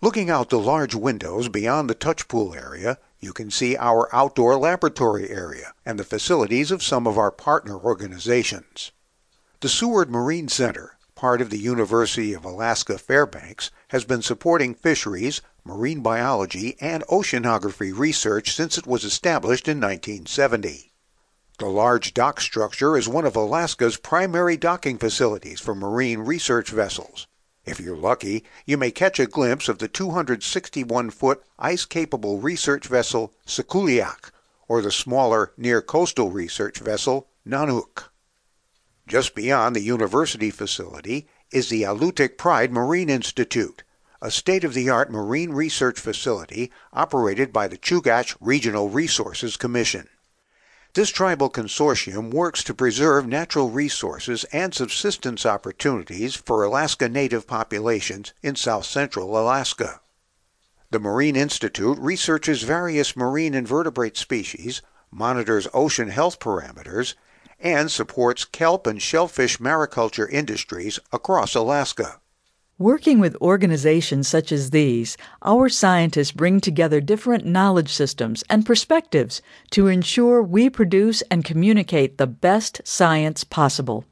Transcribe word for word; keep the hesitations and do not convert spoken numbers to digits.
Looking out the large windows beyond the touch pool area, you can see our outdoor laboratory area and the facilities of some of our partner organizations. The Seward Marine Center, part of the University of Alaska Fairbanks, has been supporting fisheries, marine biology, and oceanography research since it was established in nineteen seventy. The large dock structure is one of Alaska's primary docking facilities for marine research vessels. If you're lucky, you may catch a glimpse of the two hundred sixty-one foot ice-capable research vessel Sekuliak, or the smaller near-coastal research vessel Nanook. Just beyond the university facility is the Alutiiq Pride Marine Institute, a state-of-the-art marine research facility operated by the Chugach Regional Resources Commission. This tribal consortium works to preserve natural resources and subsistence opportunities for Alaska Native populations in south-central Alaska. The Marine Institute researches various marine invertebrate species, monitors ocean health parameters, and supports kelp and shellfish mariculture industries across Alaska. Working with organizations such as these, our scientists bring together different knowledge systems and perspectives to ensure we produce and communicate the best science possible.